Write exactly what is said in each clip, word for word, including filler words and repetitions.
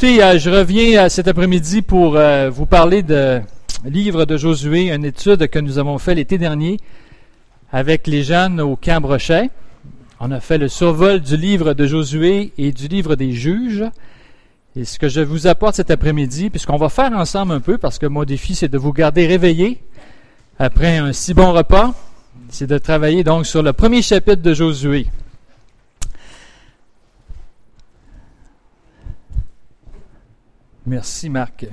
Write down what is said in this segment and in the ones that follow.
Écoutez, euh, je reviens euh, cet après-midi pour euh, vous parler de livre de Josué, une étude que nous avons fait l'été dernier avec les jeunes au Camp Brochet. On a fait le survol du livre de Josué et du livre des juges. Et ce que je vous apporte cet après-midi, puisqu'on va faire ensemble un peu, parce que mon défi, c'est de vous garder réveillés après un si bon repas, c'est de travailler donc sur le premier chapitre de Josué. Merci Marc.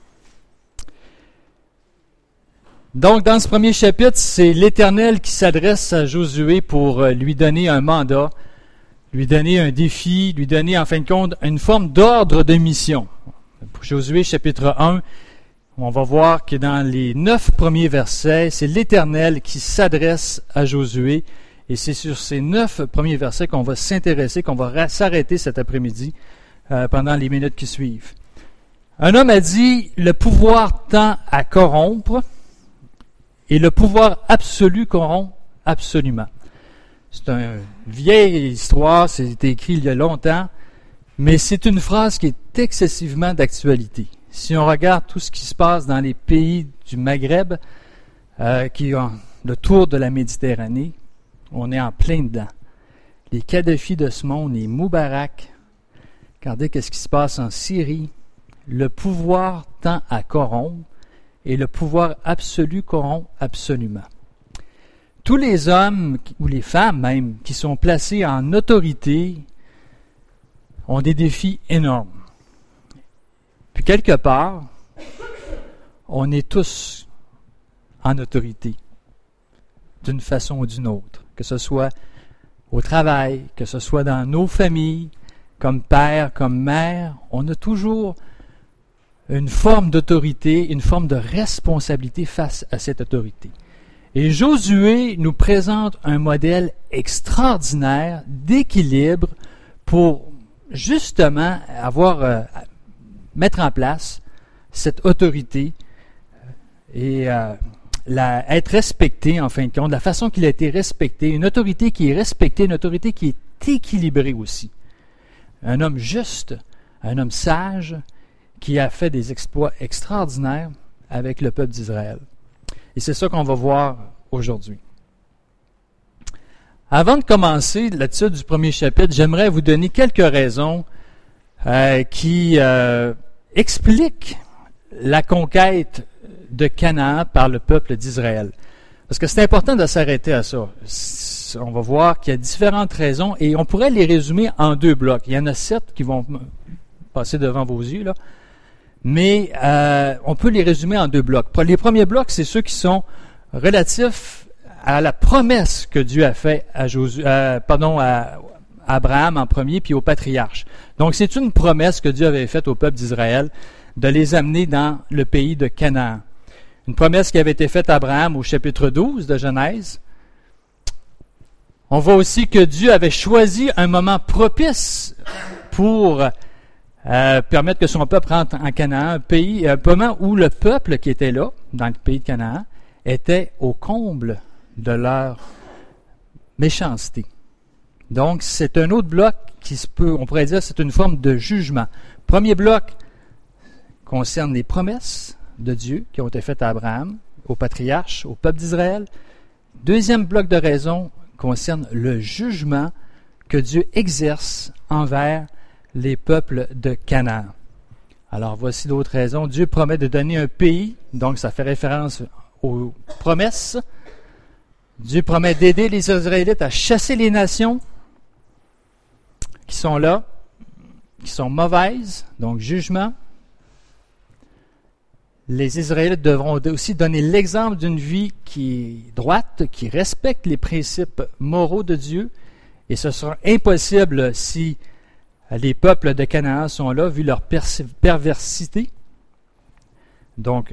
Donc, dans ce premier chapitre, c'est l'Éternel qui s'adresse à Josué pour lui donner un mandat, lui donner un défi, lui donner en fin de compte une forme d'ordre de mission. Pour Josué chapitre un, on va voir que dans les neuf premiers versets, c'est l'Éternel qui s'adresse à Josué et c'est sur ces neuf premiers versets qu'on va s'intéresser, qu'on va s'arrêter cet après-midi euh, pendant les minutes qui suivent. Un homme a dit, le pouvoir tend à corrompre et le pouvoir absolu corrompt absolument. C'est une vieille histoire, c'est écrit il y a longtemps, mais c'est une phrase qui est excessivement d'actualité. Si on regarde tout ce qui se passe dans les pays du Maghreb, euh, qui ont le tour de la Méditerranée, on est en plein dedans. Les Kadhafi de ce monde, les Moubarak, regardez qu'est-ce qui se passe en Syrie. Le pouvoir tend à corrompre et le pouvoir absolu corrompt absolument. Tous les hommes, ou les femmes même, qui sont placés en autorité ont des défis énormes. Puis quelque part, on est tous en autorité, d'une façon ou d'une autre, que ce soit au travail, que ce soit dans nos familles, comme père, comme mère, on a toujours une forme d'autorité, une forme de responsabilité face à cette autorité. Et Josué nous présente un modèle extraordinaire d'équilibre pour justement avoir, euh, mettre en place cette autorité et euh, la, être respecté en fin de compte, la façon qu'il a été respecté, une autorité qui est respectée, une autorité qui est équilibrée aussi. Un homme juste, un homme sage, qui a fait des exploits extraordinaires avec le peuple d'Israël. Et c'est ça qu'on va voir aujourd'hui. Avant de commencer l'étude du premier chapitre, j'aimerais vous donner quelques raisons euh, qui euh, expliquent la conquête de Canaan par le peuple d'Israël. Parce que c'est important de s'arrêter à ça. On va voir qu'il y a différentes raisons et on pourrait les résumer en deux blocs. Il y en a sept qui vont passer devant vos yeux, là. Mais euh, on peut les résumer en deux blocs. Les premiers blocs, c'est ceux qui sont relatifs à la promesse que Dieu a faite à, Josué, euh, pardon, à Abraham en premier, puis aux patriarches. Donc, c'est une promesse que Dieu avait faite au peuple d'Israël de les amener dans le pays de Canaan. Une promesse qui avait été faite à Abraham au chapitre douze de Genèse. On voit aussi que Dieu avait choisi un moment propice pour Euh, permettre que son peuple rentre en Canaan, un pays, un moment où le peuple qui était là, dans le pays de Canaan, était au comble de leur méchanceté. Donc, c'est un autre bloc qui se peut, on pourrait dire, c'est une forme de jugement. Premier bloc concerne les promesses de Dieu qui ont été faites à Abraham, aux patriarches, au peuple d'Israël. Deuxième bloc de raison concerne le jugement que Dieu exerce envers les peuples de Canaan. Alors, voici d'autres raisons. Dieu promet de donner un pays, donc ça fait référence aux promesses. Dieu promet d'aider les Israélites à chasser les nations qui sont là, qui sont mauvaises, donc jugement. Les Israélites devront aussi donner l'exemple d'une vie qui est droite, qui respecte les principes moraux de Dieu, et ce sera impossible si les peuples de Canaan sont là, vu leur perversité. Donc,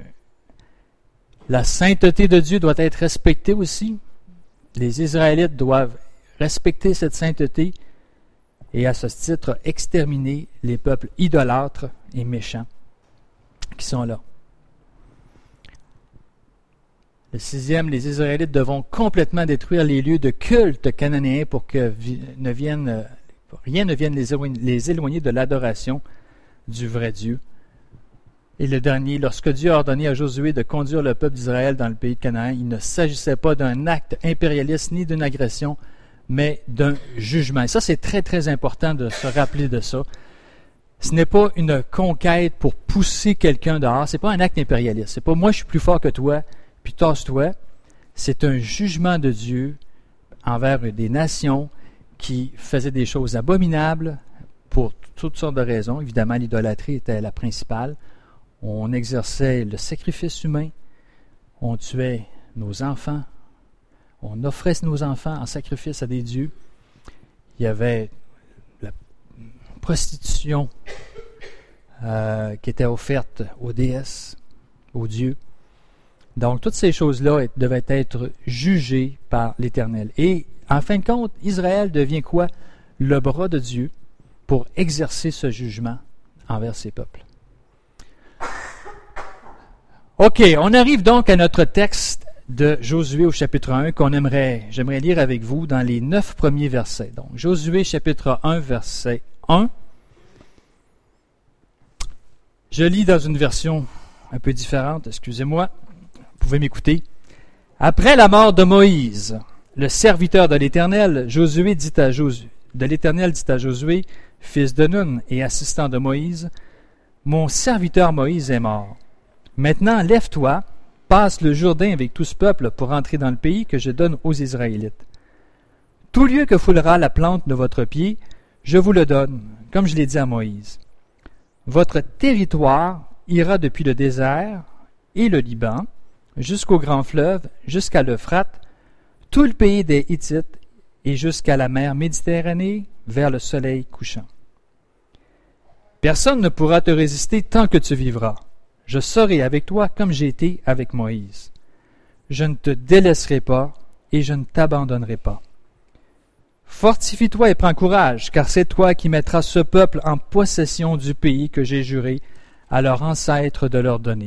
la sainteté de Dieu doit être respectée aussi. Les Israélites doivent respecter cette sainteté et à ce titre exterminer les peuples idolâtres et méchants qui sont là. Le sixième, les Israélites devront complètement détruire les lieux de culte cananéens pour que ne vienne, rien ne vienne les éloigner, les éloigner de l'adoration du vrai Dieu. Et le dernier, lorsque Dieu a ordonné à Josué de conduire le peuple d'Israël dans le pays de Canaan, il ne s'agissait pas d'un acte impérialiste ni d'une agression, mais d'un jugement. Et ça, c'est très, très important de se rappeler de ça. Ce n'est pas une conquête pour pousser quelqu'un dehors. Ce n'est pas un acte impérialiste. Ce n'est pas « moi, je suis plus fort que toi, puis tasse-toi ». C'est un jugement de Dieu envers des nations qui faisaient des choses abominables pour toutes sortes de raisons. Évidemment, l'idolâtrie était la principale. On exerçait le sacrifice humain. On tuait nos enfants. On offrait nos enfants en sacrifice à des dieux. Il y avait la prostitution euh, qui était offerte aux déesses, aux dieux. Donc, toutes ces choses-là devaient être jugées par l'Éternel. Et, en fin de compte, Israël devient quoi? Le bras de Dieu pour exercer ce jugement envers ses peuples. OK, on arrive donc à notre texte de Josué au chapitre un qu'on aimerait, j'aimerais lire avec vous dans les neuf premiers versets. Donc, Josué chapitre un, verset un. Je lis dans une version un peu différente, excusez-moi. Vous pouvez m'écouter. Après la mort de Moïse, le serviteur de l'Éternel, Josué dit à Josué, de l'Éternel dit à Josué, fils de Nun et assistant de Moïse, mon serviteur Moïse est mort. Maintenant, lève-toi, passe le Jourdain avec tout ce peuple pour entrer dans le pays que je donne aux Israélites. Tout lieu que foulera la plante de votre pied, je vous le donne, comme je l'ai dit à Moïse. Votre territoire ira depuis le désert et le Liban, jusqu'au grand fleuve, jusqu'à l'Euphrate, tout le pays des Hittites et jusqu'à la mer Méditerranée, vers le soleil couchant. Personne ne pourra te résister tant que tu vivras. Je serai avec toi comme j'ai été avec Moïse. Je ne te délaisserai pas et je ne t'abandonnerai pas. Fortifie-toi et prends courage, car c'est toi qui mettras ce peuple en possession du pays que j'ai juré à leurs ancêtres de leur donner.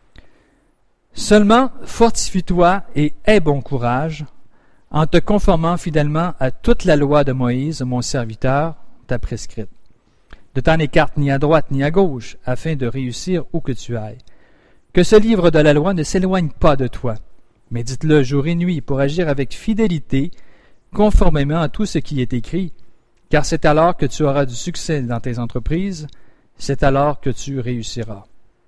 Seulement, fortifie-toi et aie bon courage, en te conformant fidèlement à toute la loi de Moïse, mon serviteur, t'a prescrite. Ne t'en écarte ni à droite ni à gauche, afin de réussir où que tu ailles. Que ce livre de la loi ne s'éloigne pas de toi. Médite-le jour et nuit pour agir avec fidélité, conformément à tout ce qui est écrit, car c'est alors que tu auras du succès dans tes entreprises, c'est alors que tu réussiras.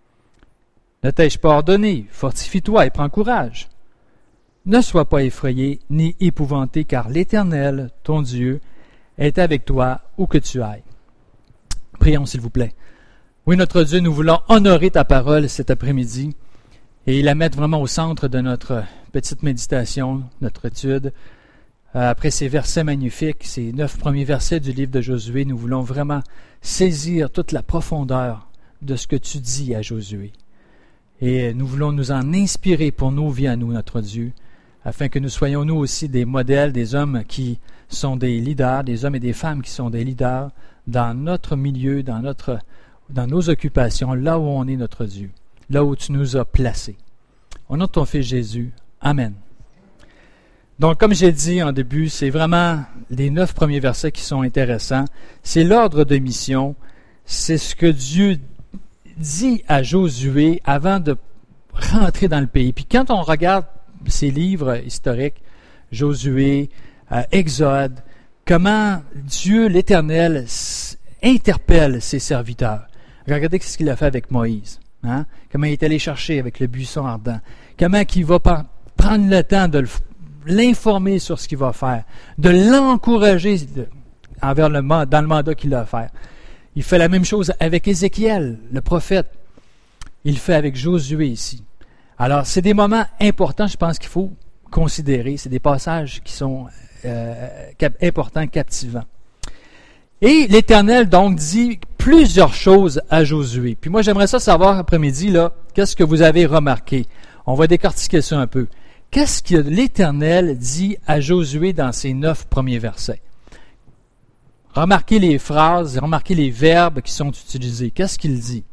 Ne t'ai-je pas ordonné, fortifie-toi et prends courage. Ne sois pas effrayé ni épouvanté, car l'Éternel, ton Dieu, est avec toi où que tu ailles. Prions, s'il vous plaît. Oui, notre Dieu, nous voulons honorer ta parole cet après-midi et la mettre vraiment au centre de notre petite méditation, notre étude. Après ces versets magnifiques, ces neuf premiers versets du livre de Josué, nous voulons vraiment saisir toute la profondeur de ce que tu dis à Josué. Et nous voulons nous en inspirer pour nos vies à nous, notre Dieu, afin que nous soyons nous aussi des modèles, des hommes qui sont des leaders, des hommes et des femmes qui sont des leaders dans notre milieu, dans, notre, dans nos occupations, là où on est notre Dieu, là où tu nous as placés. Au nom de ton Fils Jésus, Amen. Donc, comme j'ai dit en début, c'est vraiment les neuf premiers versets qui sont intéressants. C'est l'ordre de mission, c'est ce que Dieu dit à Josué avant de rentrer dans le pays. Puis quand on regarde ces livres historiques, Josué, euh, Exode, comment Dieu, l'Éternel, interpelle ses serviteurs. Regardez ce qu'il a fait avec Moïse. Hein? Comment il est allé chercher avec le buisson ardent. Comment il va prendre le temps de l'informer sur ce qu'il va faire, de l'encourager envers le, dans le mandat qu'il a à faire. Il fait la même chose avec Ézéchiel, le prophète. Il le fait avec Josué ici. Alors, c'est des moments importants, je pense qu'il faut considérer. C'est des passages qui sont euh, cap- importants, captivants. Et l'Éternel, donc, dit plusieurs choses à Josué. Puis moi, j'aimerais ça savoir, après-midi, là, qu'est-ce que vous avez remarqué? On va décortiquer ça un peu. Qu'est-ce que l'Éternel dit à Josué dans ces neuf premiers versets? Remarquez les phrases, remarquez les verbes qui sont utilisés. Qu'est-ce qu'il dit?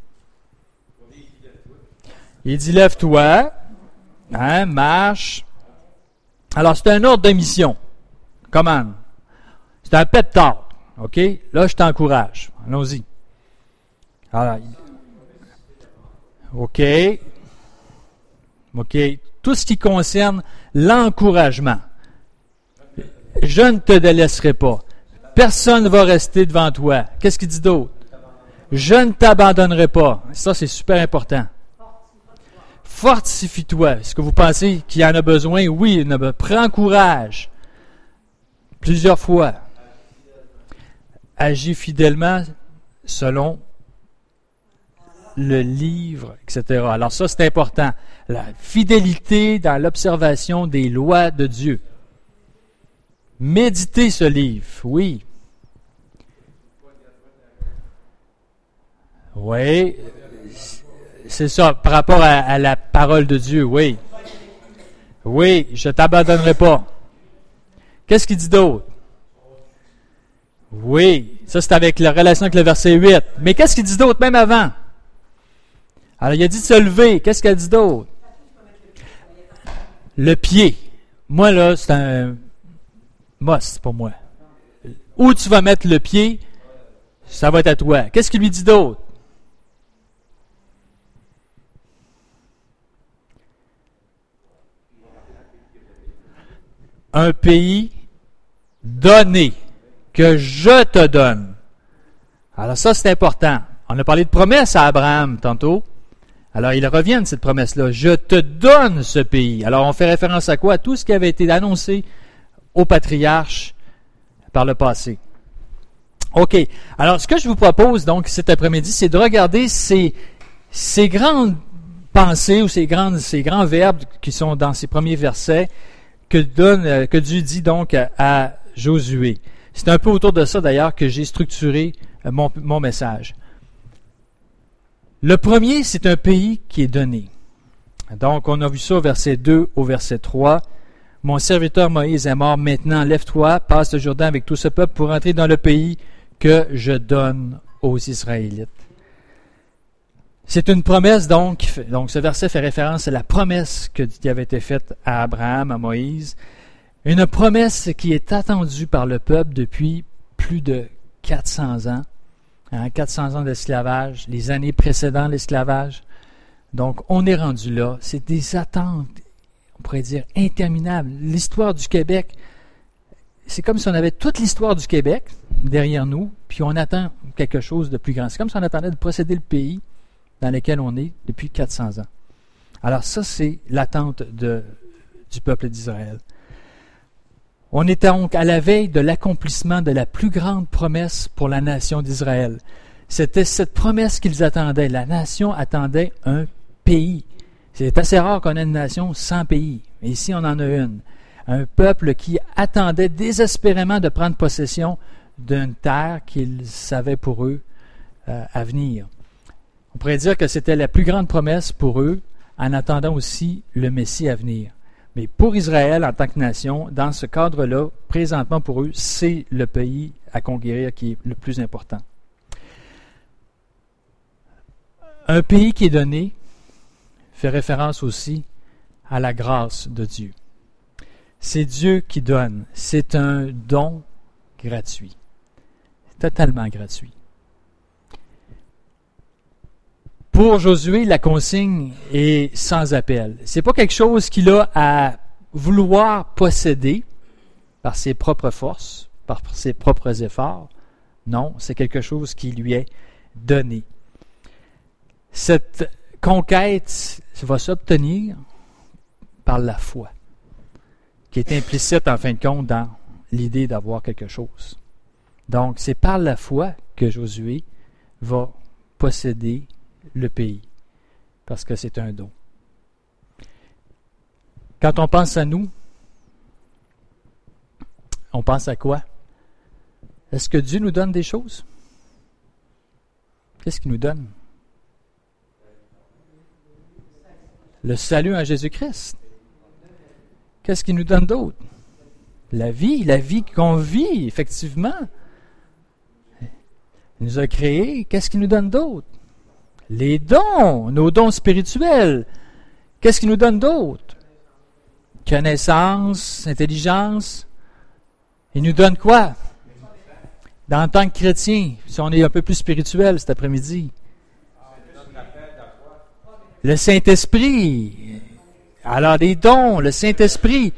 Il dit « lève-toi, hein, marche ». Alors, c'est un ordre de mission. Comment? C'est un pep talk. OK? Là, je t'encourage. Allons-y. Alors, OK. OK. Tout ce qui concerne l'encouragement. Je ne te délaisserai pas. Personne ne va rester devant toi. Qu'est-ce qu'il dit d'autre? Je ne t'abandonnerai pas. Ça, c'est super important. Fortifie-toi. Est-ce que vous pensez qu'il y en a besoin? Oui, il en a besoin. Prends courage. Plusieurs fois. Agis fidèlement selon le livre, et cetera. Alors ça, c'est important. La fidélité dans l'observation des lois de Dieu. Méditez ce livre, oui. Oui, c'est ça, par rapport à, à la parole de Dieu, oui. Oui, je ne t'abandonnerai pas. Qu'est-ce qu'il dit d'autre? Oui, ça c'est avec la relation avec le verset huit. Mais qu'est-ce qu'il dit d'autre même avant? Alors il a dit de se lever. Qu'est-ce qu'il a dit d'autre? Le pied. Moi là, c'est un must pour moi. Où tu vas mettre le pied, ça va être à toi. Qu'est-ce qu'il lui dit d'autre? Un pays donné, que je te donne. Alors ça, c'est important. On a parlé de promesse à Abraham tantôt. Alors, il revient de cette promesse-là. Je te donne ce pays. Alors, on fait référence à quoi? À tout ce qui avait été annoncé au patriarche par le passé. OK. Alors, ce que je vous propose, donc, cet après-midi, c'est de regarder ces, ces grandes pensées ou ces, grandes, ces grands verbes qui sont dans ces premiers versets que, donne, que Dieu dit donc à, à Josué. C'est un peu autour de ça, d'ailleurs, que j'ai structuré mon, mon message. Le premier, c'est un pays qui est donné. Donc, on a vu ça au verset deux au verset trois. « Mon serviteur Moïse est mort, maintenant lève-toi, passe le Jourdain avec tout ce peuple pour entrer dans le pays que je donne aux Israélites. » C'est une promesse, donc, qui fait, donc ce verset fait référence à la promesse que, qui avait été faite à Abraham, à Moïse. Une promesse qui est attendue par le peuple depuis plus de quatre cents ans. Hein, quatre cents ans d'esclavage, les années précédant l'esclavage. Donc, on est rendu là. C'est des attentes, on pourrait dire, interminables. L'histoire du Québec, c'est comme si on avait toute l'histoire du Québec derrière nous, puis on attend quelque chose de plus grand. C'est comme si on attendait de posséder le pays dans lequel on est depuis quatre cents ans. Alors ça, c'est l'attente de, du peuple d'Israël. On est donc à la veille de l'accomplissement de la plus grande promesse pour la nation d'Israël. C'était cette promesse qu'ils attendaient. La nation attendait un pays. C'est assez rare qu'on ait une nation sans pays. Mais ici, on en a une. Un peuple qui attendait désespérément de prendre possession d'une terre qu'ils savaient pour eux euh, à venir. On pourrait dire que c'était la plus grande promesse pour eux, en attendant aussi le Messie à venir. Mais pour Israël, en tant que nation, dans ce cadre-là, présentement pour eux, c'est le pays à conquérir qui est le plus important. Un pays qui est donné fait référence aussi à la grâce de Dieu. C'est Dieu qui donne. C'est un don gratuit. Totalement gratuit. Pour Josué, la consigne est sans appel. C'est pas quelque chose qu'il a à vouloir posséder par ses propres forces, par ses propres efforts. Non, c'est quelque chose qui lui est donné. Cette conquête va s'obtenir par la foi, qui est implicite en fin de compte dans l'idée d'avoir quelque chose. Donc, c'est par la foi que Josué va posséder le pays, parce que c'est un don. Quand on pense à nous, on pense à quoi? Est-ce que Dieu nous donne des choses? Qu'est-ce qu'il nous donne? Le salut en Jésus-Christ. Qu'est-ce qu'il nous donne d'autre? La vie, la vie qu'on vit, effectivement. Il nous a créés. Qu'est-ce qu'il nous donne d'autre? Les dons, nos dons spirituels. Qu'est-ce qu'il nous donne d'autre? Connaissance, intelligence. Il nous donne quoi? En tant que chrétien, si on est un peu plus spirituel cet après-midi, Le Saint-Esprit. Alors, les dons, le Saint-Esprit.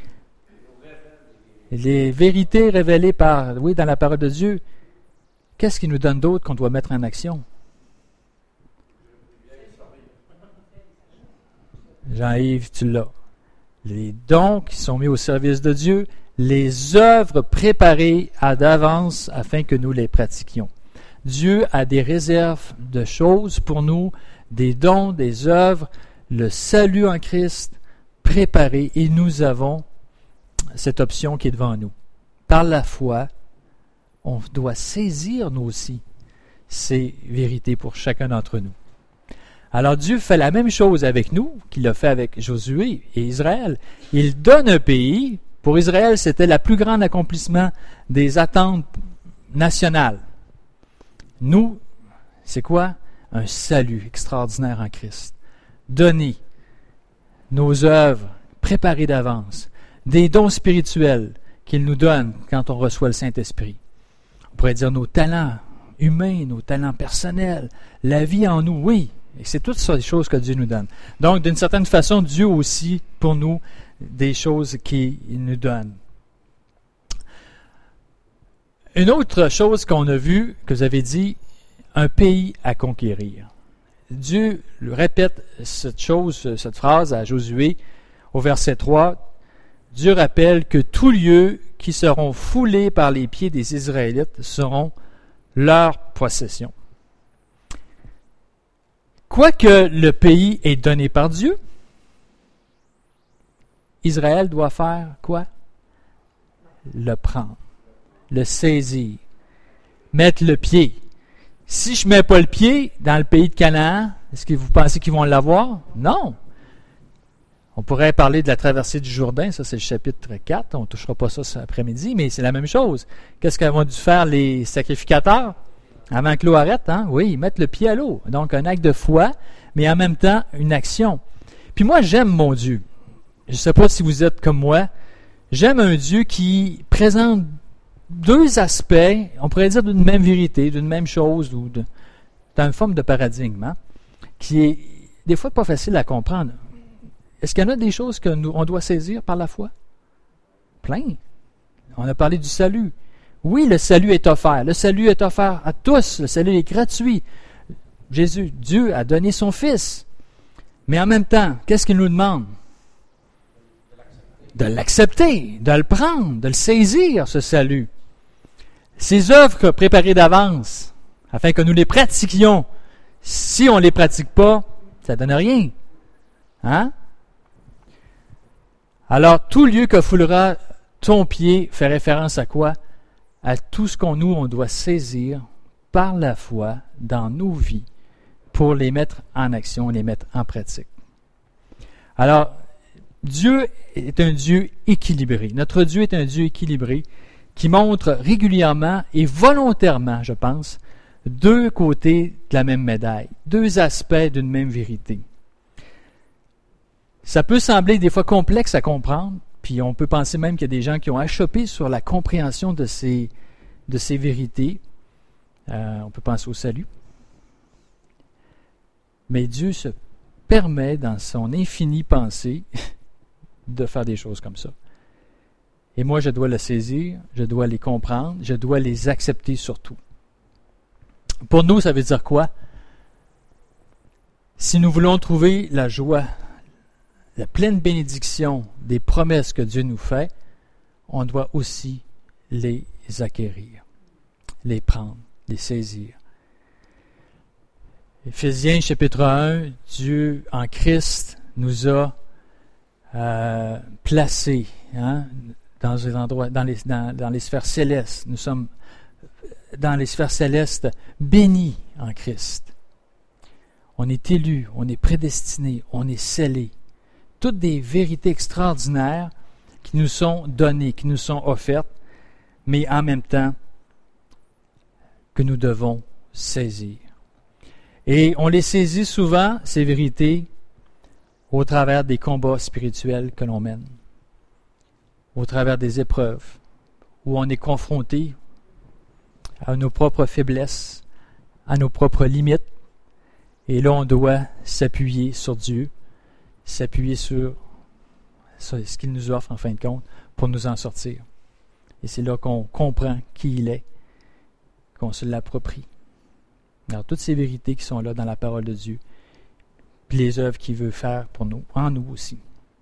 Les vérités révélées par, oui, dans la parole de Dieu. Qu'est-ce qui nous donne d'autre qu'on doit mettre en action? Jean-Yves, tu l'as. Les dons qui sont mis au service de Dieu, les œuvres préparées à d'avance afin que nous les pratiquions. Dieu a des réserves de choses pour nous, des dons, des œuvres, le salut en Christ préparé, et nous avons cette option qui est devant nous. Par la foi, on doit saisir nous aussi ces vérités pour chacun d'entre nous. Alors Dieu fait la même chose avec nous qu'il a fait avec Josué et Israël. Il donne un pays. Pour Israël, c'était le plus grand accomplissement des attentes nationales. Nous, c'est quoi? Un salut extraordinaire en Christ. Donner nos œuvres préparées d'avance, des dons spirituels qu'il nous donne quand on reçoit le Saint-Esprit. On pourrait dire nos talents humains, nos talents personnels, la vie en nous, oui. Et c'est toutes ces choses que Dieu nous donne. Donc, d'une certaine façon, Dieu aussi, pour nous, des choses qu'il nous donne. Une autre chose qu'on a vue, que vous avez dit, un pays à conquérir. Dieu répète cette chose, cette phrase à Josué au verset trois. Dieu rappelle que tous lieux qui seront foulés par les pieds des Israélites seront leur possession. Quoique le pays est donné par Dieu, Israël doit faire quoi? Le prendre, le saisir, mettre le pied. Si je ne mets pas le pied dans le pays de Canaan, est-ce que vous pensez qu'ils vont l'avoir? Non. On pourrait parler de la traversée du Jourdain, ça c'est le chapitre quatre, on ne touchera pas ça cet après-midi, mais c'est la même chose. Qu'est-ce qu'ont dû faire les sacrificateurs avant que l'eau arrête? Hein? Oui, ils mettent le pied à l'eau. Donc un acte de foi, mais en même temps une action. Puis moi j'aime mon Dieu. Je ne sais pas si vous êtes comme moi. J'aime un Dieu qui présente deux aspects, on pourrait dire d'une même vérité, d'une même chose, ou de, dans une forme de paradigme, hein, qui est des fois pas facile à comprendre. Est-ce qu'il y en a des choses que nous, on doit saisir par la foi? Plein. On a parlé du salut. Oui, le salut est offert. Le salut est offert à tous. Le salut est gratuit. Jésus, Dieu a donné son Fils. Mais en même temps, qu'est-ce qu'il nous demande? De l'accepter, de le prendre, de le saisir, ce salut. Ces œuvres préparées d'avance, afin que nous les pratiquions. Si on ne les pratique pas, ça ne donne rien. Hein? Alors, tout lieu que foulera ton pied fait référence à quoi? À tout ce qu'on nous, on doit saisir par la foi dans nos vies pour les mettre en action, les mettre en pratique. Alors, Dieu est un Dieu équilibré. Notre Dieu est un Dieu équilibré qui montre régulièrement et volontairement, je pense, deux côtés de la même médaille, deux aspects d'une même vérité. Ça peut sembler des fois complexe à comprendre, puis on peut penser même qu'il y a des gens qui ont achoppé sur la compréhension de ces, de ces vérités. Euh, on peut penser au salut. Mais Dieu se permet, dans son infinie pensée, de faire des choses comme ça. Et moi, je dois le saisir, je dois les comprendre, je dois les accepter surtout. Pour nous, ça veut dire quoi? Si nous voulons trouver la joie, la pleine bénédiction des promesses que Dieu nous fait, on doit aussi les acquérir, les prendre, les saisir. Éphésiens chapitre un, Dieu en Christ nous a euh, placés hein, dans les endroits, dans les, dans, dans les sphères célestes. Nous sommes dans les sphères célestes bénis en Christ. On est élus, on est prédestinés, on est scellés. Toutes des vérités extraordinaires qui nous sont données, qui nous sont offertes, mais en même temps que nous devons saisir. Et on les saisit souvent, ces vérités, au travers des combats spirituels que l'on mène, au travers des épreuves, où on est confronté à nos propres faiblesses, à nos propres limites, Et là, on doit s'appuyer sur Dieu, s'appuyer sur, sur ce qu'il nous offre en fin de compte pour nous en sortir. Et c'est là qu'on comprend qui il est, qu'on se l'approprie. Alors, toutes ces vérités qui sont là dans la parole de Dieu, puis les œuvres qu'il veut faire pour nous, en nous aussi.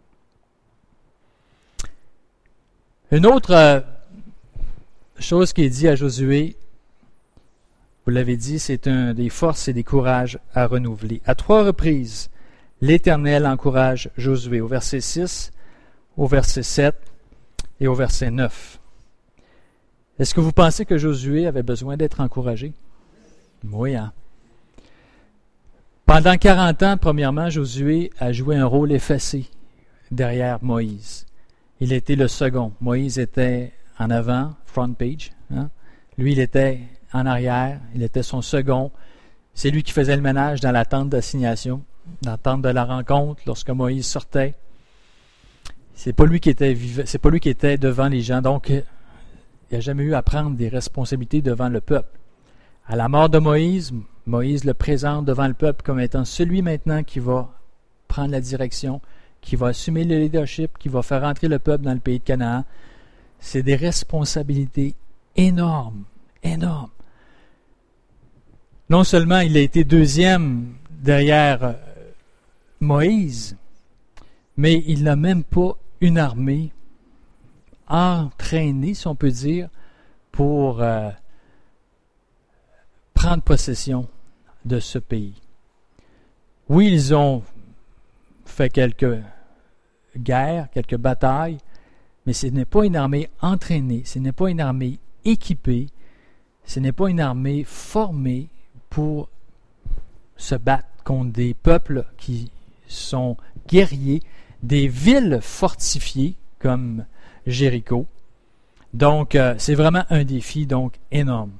Une autre euh, chose qui est dit à Josué, vous l'avez dit, c'est un des forces et des courages à renouveler. À trois reprises, l'Éternel encourage Josué, au verset six, au verset sept et au verset neuf. Est-ce que vous pensez que Josué avait besoin d'être encouragé? Oui, hein? Pendant quarante ans, premièrement, Josué a joué un rôle effacé derrière Moïse. Il était le second. Moïse était en avant, front page. Hein? Lui, il était en arrière. Il était son second. C'est lui qui faisait le ménage dans la tente d'assignation, dans la tente de la rencontre, lorsque Moïse sortait. C'est pas lui qui était vive, c'est pas lui qui était devant les gens. Donc, il n'a jamais eu à prendre des responsabilités devant le peuple. À la mort de Moïse, Moïse le présente devant le peuple comme étant celui maintenant qui va prendre la direction, qui va assumer le leadership, qui va faire entrer le peuple dans le pays de Canaan. C'est des responsabilités énormes, énormes. Non seulement il a été deuxième derrière Moïse, mais il n'a même pas une armée entraînée, si on peut dire, pour euh, prendre possession de ce pays. Oui, ils ont fait quelques guerres, quelques batailles, mais ce n'est pas une armée entraînée, ce n'est pas une armée équipée, ce n'est pas une armée formée pour se battre contre des peuples qui sont guerriers, des villes fortifiées comme Jéricho. Donc, euh, c'est vraiment un défi donc énorme.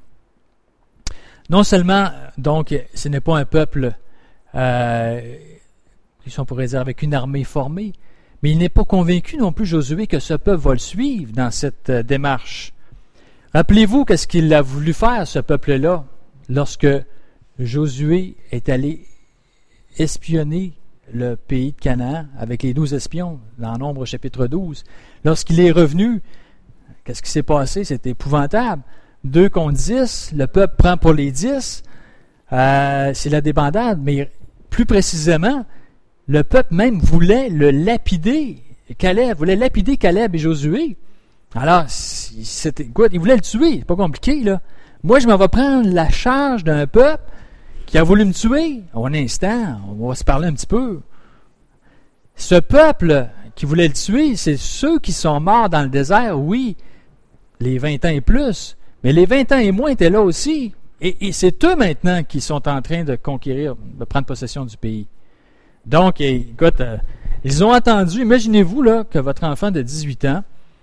Non seulement, donc, ce n'est pas un peuple euh, qui, on pourrait dire, avec une armée formée, mais il n'est pas convaincu non plus, Josué, que ce peuple va le suivre dans cette euh, démarche. Rappelez-vous qu'est-ce qu'il a voulu faire, ce peuple-là, lorsque Josué est allé espionner le pays de Canaan avec les douze espions, dans Nombre chapitre douze. Lorsqu'il est revenu, qu'est-ce qui s'est passé? C'était épouvantable. Deux contre dix, le peuple prend pour les dix, euh, c'est la débandade, mais plus précisément, le peuple même voulait le lapider. Caleb voulait lapider Caleb et Josué. Alors, c'était, écoute, il voulait le tuer, c'est pas compliqué, là. Moi, je m'en vais prendre la charge d'un peuple qui a voulu me tuer. Un instant, on va se parler un petit peu. Ce peuple qui voulait le tuer, c'est ceux qui sont morts dans le désert, oui, les vingt ans et plus, mais les vingt ans et moins étaient là aussi. Et, et c'est eux maintenant qui sont en train de conquérir, de prendre possession du pays. Donc, écoute, euh, ils ont attendu, imaginez-vous là, que votre enfant de dix-huit ans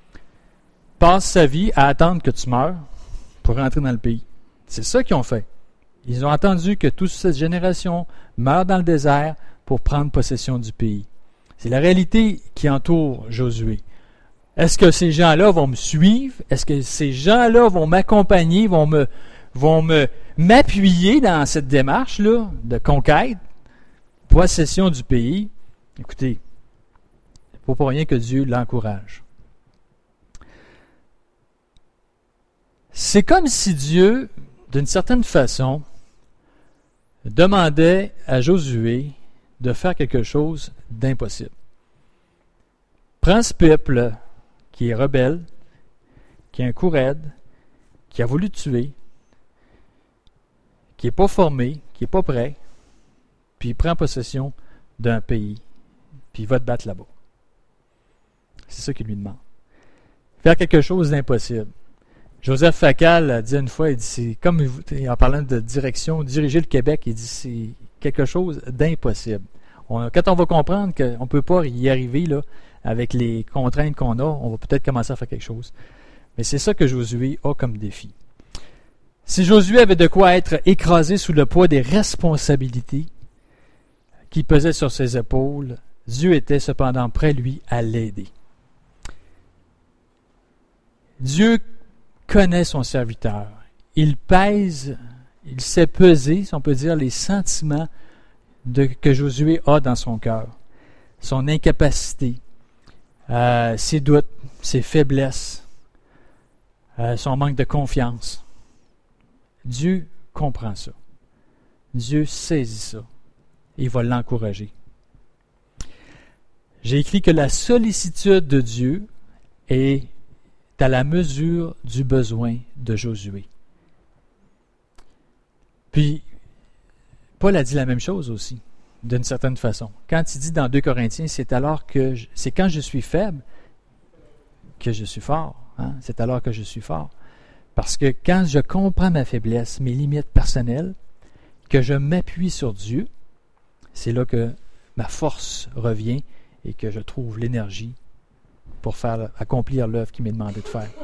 passe sa vie à attendre que tu meurs pour rentrer dans le pays. C'est ça qu'ils ont fait. Ils ont attendu que toute cette génération meure dans le désert pour prendre possession du pays. C'est la réalité qui entoure Josué. Est-ce que ces gens-là vont me suivre? Est-ce que ces gens-là vont m'accompagner, vont me, vont me, m'appuyer dans cette démarche-là de conquête, possession du pays? Écoutez, il ne faut pas rien que Dieu l'encourage. C'est comme si Dieu, d'une certaine façon, demandait à Josué de faire quelque chose d'impossible. Prends ce peuple qui est rebelle, qui a un cou raide, qui a voulu tuer, qui n'est pas formé, qui n'est pas prêt, puis il prend possession d'un pays, puis il va te battre là-bas. C'est ça qu'il lui demande. Faire quelque chose d'impossible. Joseph Facal a dit une fois, il dit, c'est comme, en parlant de direction, diriger le Québec, il dit, c'est quelque chose d'impossible. On, quand on va comprendre qu'on ne peut pas y arriver là, avec les contraintes qu'on a, on va peut-être commencer à faire quelque chose. Mais c'est ça que Josué a comme défi. Si Josué avait de quoi être écrasé sous le poids des responsabilités qui pesaient sur ses épaules, Dieu était cependant prêt, lui, à l'aider. Dieu connaît son serviteur. Il pèse, il sait peser, si on peut dire, les sentiments de, que Josué a dans son cœur, son incapacité, euh, ses doutes, ses faiblesses, euh, son manque de confiance. Dieu comprend ça. Dieu saisit ça et il va l'encourager. J'ai écrit que la sollicitude de Dieu est à la mesure du besoin de Josué. Puis, Paul a dit la même chose aussi, d'une certaine façon. Quand il dit dans deux Corinthiens, c'est alors que je, c'est quand je suis faible que je suis fort. Hein? C'est alors que je suis fort. Parce que quand je comprends ma faiblesse, mes limites personnelles, que je m'appuie sur Dieu, c'est là que ma force revient et que je trouve l'énergie pour faire accomplir l'œuvre qu'il m'est demandé de faire.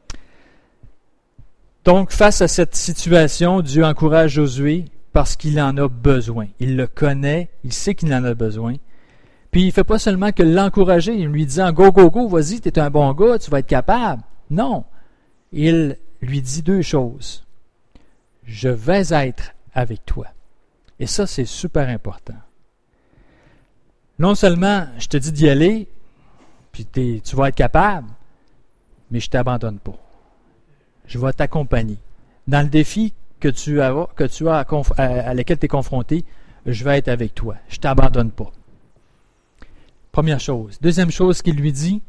Donc, face à cette situation, Dieu encourage Josué parce qu'il en a besoin. Il le connaît, il sait qu'il en a besoin. Puis, il ne fait pas seulement que l'encourager, il lui disant « Go, go, go, vas-y, tu es un bon gars, tu vas être capable. » Non, il lui dit deux choses. « Je vais être avec toi. » Et ça, c'est super important. Non seulement je te dis d'y aller, puis tu vas être capable, mais je ne t'abandonne pas. Je vais t'accompagner. Dans le défi que tu as, que tu as à, à, à lequel tu es confronté, je vais être avec toi. Je ne t'abandonne pas. Première chose. Deuxième chose qu'il lui dit,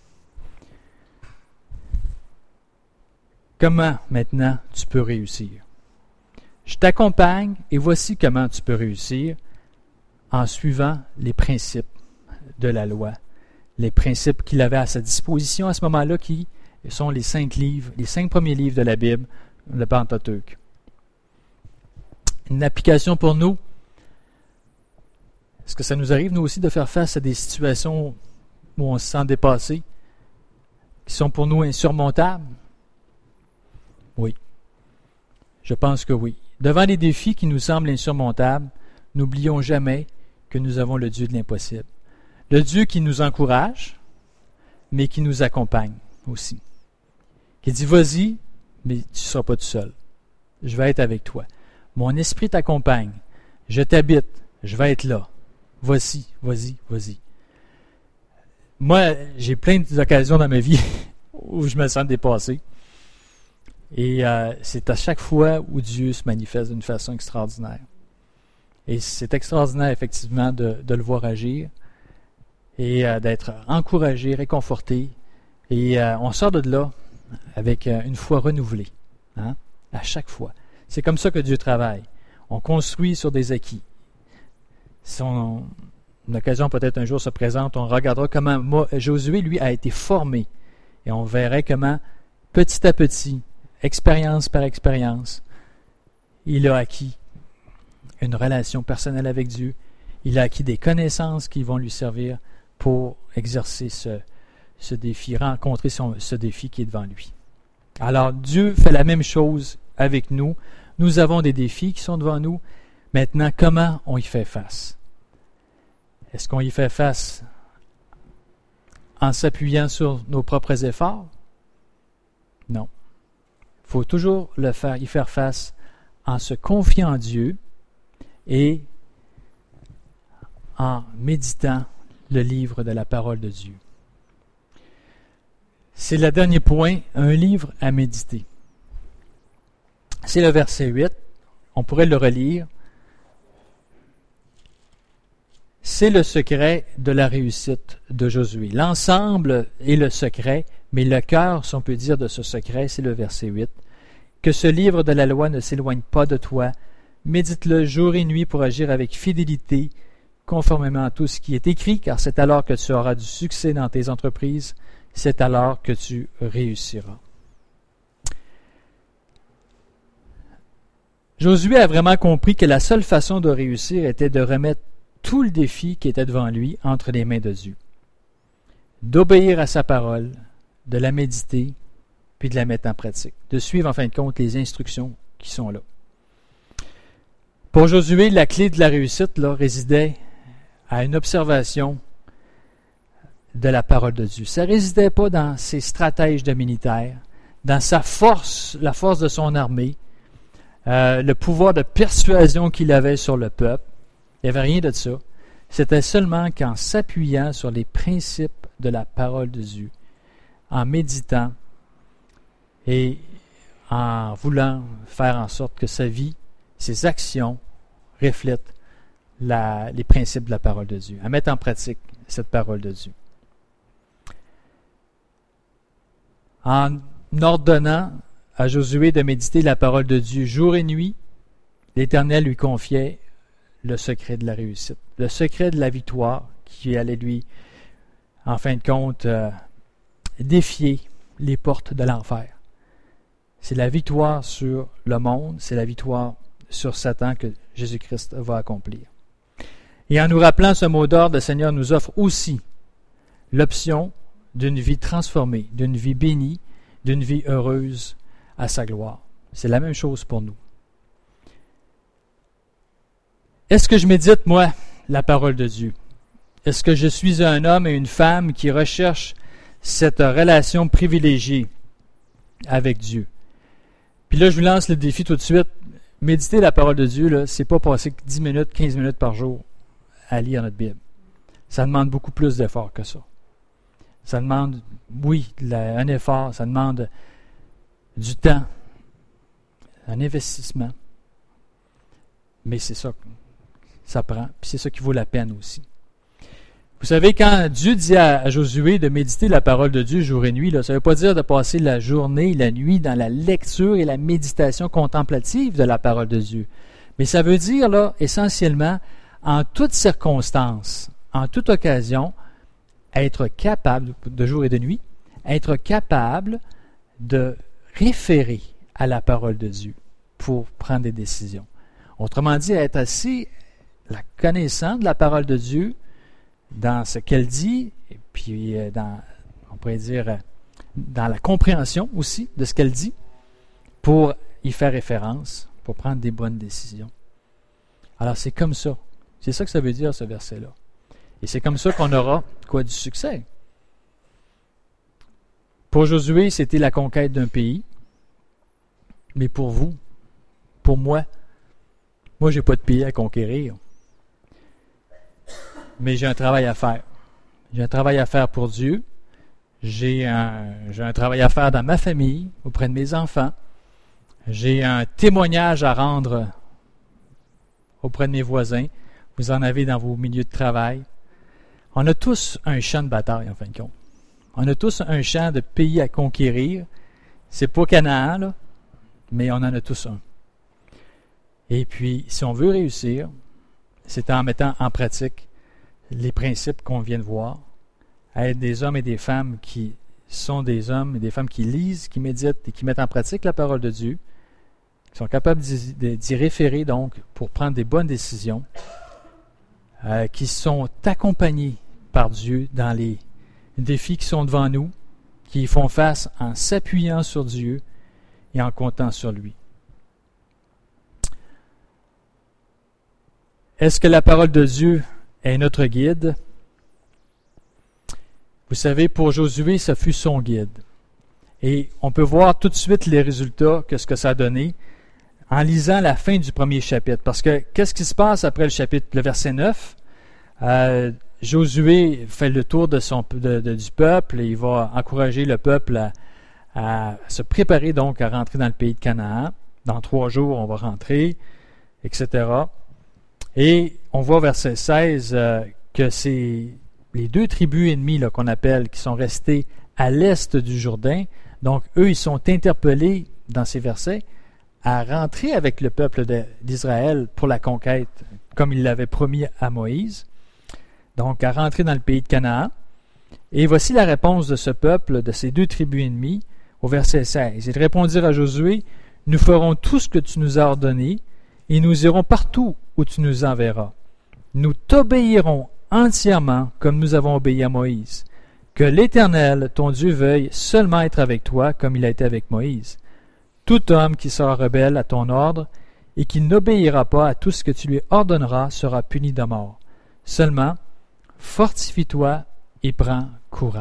comment maintenant tu peux réussir? Je t'accompagne et voici comment tu peux réussir en suivant les principes de la loi, les principes qu'il avait à sa disposition à ce moment-là, qui sont les cinq livres, les cinq premiers livres de la Bible, le Pentateuque. Une application pour nous. Est-ce que ça nous arrive, nous aussi, de faire face à des situations où on se sent dépassé, qui sont pour nous insurmontables? Oui. Je pense que oui. Devant les défis qui nous semblent insurmontables, n'oublions jamais que nous avons le Dieu de l'impossible. Le Dieu qui nous encourage, mais qui nous accompagne aussi. Qui dit, vas-y, mais tu ne seras pas tout seul. Je vais être avec toi. Mon esprit t'accompagne. Je t'habite. Je vais être là. Vas-y, vas-y, vas-y. Moi, j'ai plein d'occasions dans ma vie où je me sens dépassé. Et euh, c'est à chaque fois où Dieu se manifeste d'une façon extraordinaire. Et c'est extraordinaire, effectivement, de, de le voir agir et euh, d'être encouragé, réconforté. Et euh, on sort de là avec euh, une foi renouvelée, hein, à chaque fois. C'est comme ça que Dieu travaille. On construit sur des acquis. Si on, une occasion peut-être un jour se présente, on regardera comment moi, Josué, lui, a été formé. Et on verrait comment, petit à petit, expérience par expérience, il a acquis une relation personnelle avec Dieu. Il a acquis des connaissances qui vont lui servir pour exercer ce, ce défi, rencontrer son, ce défi qui est devant lui. Alors, Dieu fait la même chose avec nous. Nous avons des défis qui sont devant nous. Maintenant, comment on y fait face? Est-ce qu'on y fait face en s'appuyant sur nos propres efforts? Non. Il faut toujours le faire, y faire face en se confiant en Dieu et en méditant le livre de la parole de Dieu. C'est le dernier point, un livre à méditer. C'est le verset huit, on pourrait le relire. C'est le secret de la réussite de Josué. L'ensemble est le secret, mais le cœur, si on peut dire, de ce secret, c'est le verset huit. Que ce livre de la loi ne s'éloigne pas de toi. Médite-le jour et nuit pour agir avec fidélité, conformément à tout ce qui est écrit, car c'est alors que tu auras du succès dans tes entreprises, c'est alors que tu réussiras. Josué a vraiment compris que la seule façon de réussir était de remettre tout le défi qui était devant lui entre les mains de Dieu. D'obéir à sa parole, de la méditer, puis de la mettre en pratique. De suivre en fin de compte les instructions qui sont là. Pour Josué, la clé de la réussite là, résidait à une observation de la parole de Dieu. Ça ne résidait pas dans ses stratèges de militaire, dans sa force, la force de son armée, euh, le pouvoir de persuasion qu'il avait sur le peuple. Il n'y avait rien de ça. C'était seulement qu'en s'appuyant sur les principes de la parole de Dieu, en méditant et en voulant faire en sorte que sa vie, ses actions reflètent la, les principes de la parole de Dieu, à mettre en pratique cette parole de Dieu. En ordonnant à Josué de méditer la parole de Dieu jour et nuit, l'Éternel lui confiait le secret de la réussite, le secret de la victoire qui allait lui, en fin de compte, euh, défier les portes de l'enfer. C'est la victoire sur le monde, c'est la victoire sur Satan que Jésus-Christ va accomplir. Et en nous rappelant ce mot d'ordre, le Seigneur nous offre aussi l'option d'une vie transformée, d'une vie bénie, d'une vie heureuse à sa gloire. C'est la même chose pour nous. Est-ce que je médite, moi, la parole de Dieu? Est-ce que je suis un homme et une femme qui recherchent cette relation privilégiée avec Dieu? Puis là, je vous lance le défi tout de suite. Méditer la parole de Dieu, là, c'est pas passer dix minutes, quinze minutes par jour à lire notre Bible. Ça demande beaucoup plus d'efforts que ça. Ça demande, oui, un effort, ça demande du temps, un investissement. Mais c'est ça que ça prend, puis c'est ça qui vaut la peine aussi. Vous savez, quand Dieu dit à Josué de méditer la parole de Dieu jour et nuit, là, ça ne veut pas dire de passer la journée et la nuit dans la lecture et la méditation contemplative de la parole de Dieu. Mais ça veut dire, là, essentiellement, en toutes circonstances, en toute occasion, être capable, de jour et de nuit, être capable de référer à la parole de Dieu pour prendre des décisions. Autrement dit, être assez la connaissant de la parole de Dieu dans ce qu'elle dit, et puis dans, on pourrait dire, dans la compréhension aussi de ce qu'elle dit, pour y faire référence, pour prendre des bonnes décisions. Alors c'est comme ça. C'est ça que ça veut dire, ce verset-là. Et c'est comme ça qu'on aura, quoi, du succès. Pour Josué, c'était la conquête d'un pays. Mais pour vous, pour moi, moi, j'ai pas de pays à conquérir. Mais j'ai un travail à faire. J'ai un travail à faire pour Dieu. J'ai un, j'ai un travail à faire dans ma famille, auprès de mes enfants. J'ai un témoignage à rendre auprès de mes voisins. Vous en avez dans vos milieux de travail. On a tous un champ de bataille, en fin de compte. On a tous un champ de pays à conquérir. C'est pas Canaan, là, mais on en a tous un. Et puis, si on veut réussir, c'est en mettant en pratique les principes qu'on vient de voir, à être des hommes et des femmes qui sont des hommes et des femmes qui lisent, qui méditent et qui mettent en pratique la parole de Dieu, qui sont capables d'y, d'y référer donc pour prendre des bonnes décisions, euh, qui sont accompagnés par Dieu dans les défis qui sont devant nous, qui y font face en s'appuyant sur Dieu et en comptant sur lui. Est-ce que la parole de Dieu est notre guide? Vous savez, pour Josué, ça fut son guide. Et on peut voir tout de suite les résultats, que ce que ça a donné, en lisant la fin du premier chapitre. Parce que qu'est-ce qui se passe après le chapitre, le verset neuf? Euh, Josué fait le tour de son, de, de, du peuple et il va encourager le peuple à, à se préparer donc à rentrer dans le pays de Canaan. Dans trois jours, on va rentrer, et cetera. Et on voit au verset seize euh, que c'est les deux tribus ennemies là, qu'on appelle, qui sont restées à l'est du Jourdain. Donc, eux, ils sont interpellés dans ces versets à rentrer avec le peuple de, d'Israël pour la conquête, comme il l'avait promis à Moïse. Donc, à rentrer dans le pays de Canaan. Et voici la réponse de ce peuple, de ces deux tribus ennemies, au verset seize. Ils répondirent à Josué, « Nous ferons tout ce que tu nous as ordonné, et nous irons partout où tu nous enverras. Nous t'obéirons entièrement comme nous avons obéi à Moïse. Que l'Éternel, ton Dieu, veuille seulement être avec toi comme il a été avec Moïse. Tout homme qui sera rebelle à ton ordre et qui n'obéira pas à tout ce que tu lui ordonneras sera puni de mort. Seulement, fortifie-toi et prends courage. »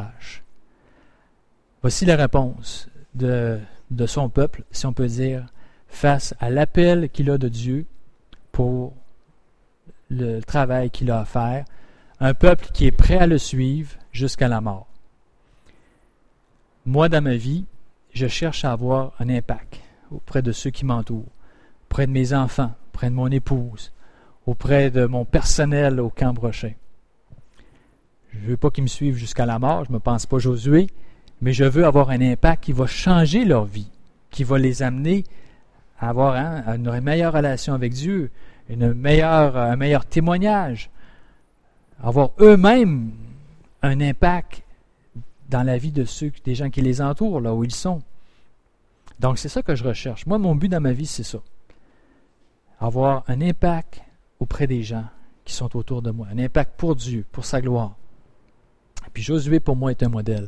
Voici la réponse de, de son peuple, si on peut dire, face à l'appel qu'il a de Dieu pour le travail qu'il a à faire, un peuple qui est prêt à le suivre jusqu'à la mort. Moi, dans ma vie, je cherche à avoir un impact auprès de ceux qui m'entourent, auprès de mes enfants, auprès de mon épouse, auprès de mon personnel au camp Brochet. Je ne veux pas qu'ils me suivent jusqu'à la mort, je ne me pense pas Josué, mais je veux avoir un impact qui va changer leur vie, qui va les amener à avoir hein, une meilleure relation avec Dieu, une meilleure, un meilleur témoignage, avoir eux-mêmes un impact dans la vie de ceux, des gens qui les entourent, là où ils sont. Donc, c'est ça que je recherche. Moi, mon but dans ma vie, c'est ça. Avoir un impact auprès des gens qui sont autour de moi. Un impact pour Dieu, pour sa gloire. Et puis Josué, pour moi, est un modèle.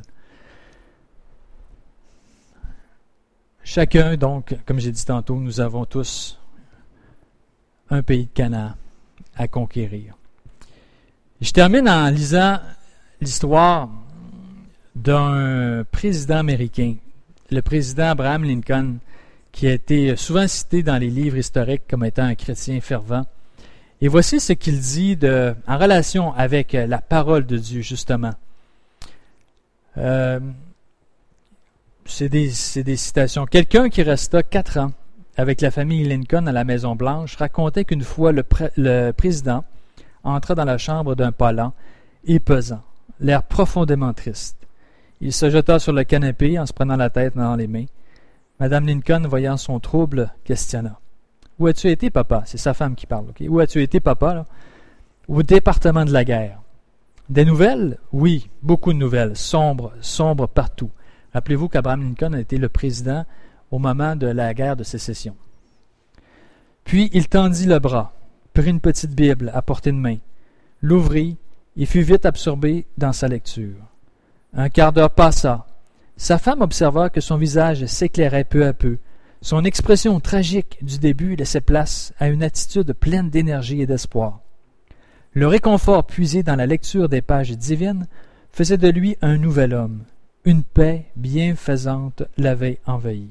Chacun, donc, comme j'ai dit tantôt, nous avons tous un pays de Canaan à conquérir. Je termine en lisant l'histoire d'un président américain, le président Abraham Lincoln, qui a été souvent cité dans les livres historiques comme étant un chrétien fervent. Et voici ce qu'il dit de, en relation avec la parole de Dieu, justement. Euh, c'est, des, c'est des citations. Quelqu'un qui resta quatre ans avec la famille Lincoln à la Maison-Blanche racontait qu'une fois le, pré, le président entra dans la chambre d'un pas lent et pesant, l'air profondément triste. Il se jeta sur le canapé en se prenant la tête dans les mains. Madame Lincoln, voyant son trouble, questionna. « Où as-tu été, papa? » C'est sa femme qui parle. Okay? « Où as-tu été, papa? » là? « Au département de la guerre. »« Des nouvelles? » »« Oui, beaucoup de nouvelles. Sombres, sombres partout. » Rappelez-vous qu'Abraham Lincoln a été le président au moment de la guerre de sécession. Puis il tendit le bras, prit une petite Bible à portée de main, l'ouvrit et fut vite absorbé dans sa lecture. Un quart d'heure passa. Sa femme observa que son visage s'éclairait peu à peu. Son expression tragique du début laissait place à une attitude pleine d'énergie et d'espoir. Le réconfort puisé dans la lecture des pages divines faisait de lui un nouvel homme. Une paix bienfaisante l'avait envahi.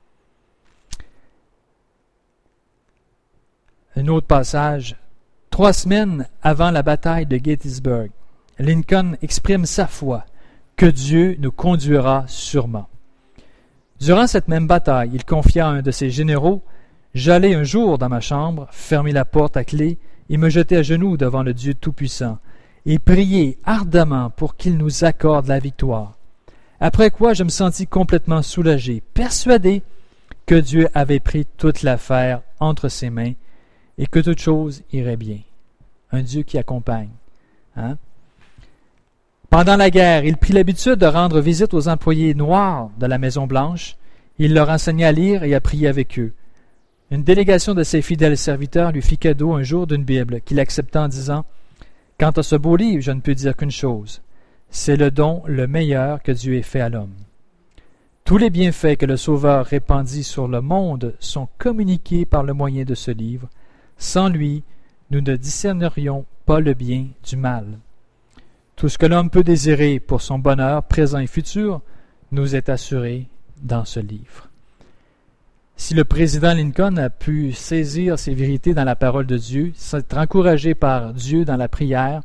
Un autre passage. Trois semaines avant la bataille de Gettysburg, Lincoln exprime sa foi que Dieu nous conduira sûrement. Durant cette même bataille, il confia à un de ses généraux « J'allai un jour dans ma chambre, fermer la porte à clé et me jeter à genoux devant le Dieu Tout-Puissant et prier ardemment pour qu'il nous accorde la victoire. Après quoi je me sentis complètement soulagé, persuadé que Dieu avait pris toute l'affaire entre ses mains et que toute chose irait bien. » Un Dieu qui accompagne. Hein? Pendant la guerre, il prit l'habitude de rendre visite aux employés noirs de la Maison-Blanche. Il leur enseigna à lire et à prier avec eux. Une délégation de ses fidèles serviteurs lui fit cadeau un jour d'une Bible qu'il accepta en disant « Quant à ce beau livre, je ne peux dire qu'une chose. C'est le don le meilleur que Dieu ait fait à l'homme. Tous les bienfaits que le Sauveur répandit sur le monde sont communiqués par le moyen de ce livre. Sans lui, nous ne discernerions pas le bien du mal. Tout ce que l'homme peut désirer pour son bonheur présent et futur nous est assuré dans ce livre. » Si le président Lincoln a pu saisir ces vérités dans la parole de Dieu, s'être encouragé par Dieu dans la prière,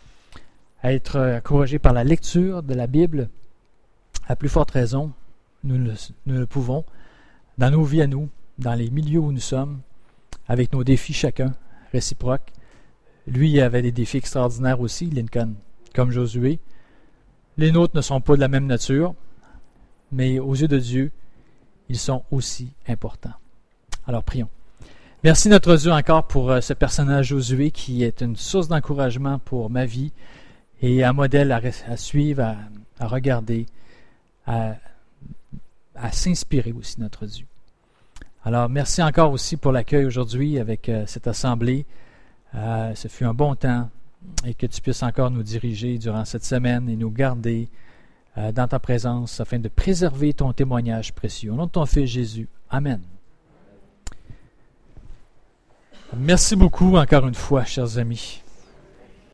à être encouragé par la lecture de la Bible, à plus forte raison, nous le, nous le pouvons, dans nos vies à nous, dans les milieux où nous sommes, avec nos défis chacun, réciproques. Lui, il avait des défis extraordinaires aussi, Lincoln, comme Josué. Les nôtres ne sont pas de la même nature, mais aux yeux de Dieu, ils sont aussi importants. Alors, prions. Merci notre Dieu encore pour ce personnage Josué qui est une source d'encouragement pour ma vie et un modèle à, à suivre, à, à regarder, à, à s'inspirer aussi, notre Dieu. Alors, merci encore aussi pour l'accueil aujourd'hui avec euh, cette assemblée. Euh, ce fut un bon temps et que tu puisses encore nous diriger durant cette semaine et nous garder euh, dans ta présence afin de préserver ton témoignage précieux. Au nom de ton Fils Jésus. Amen. Merci beaucoup encore une fois, chers amis.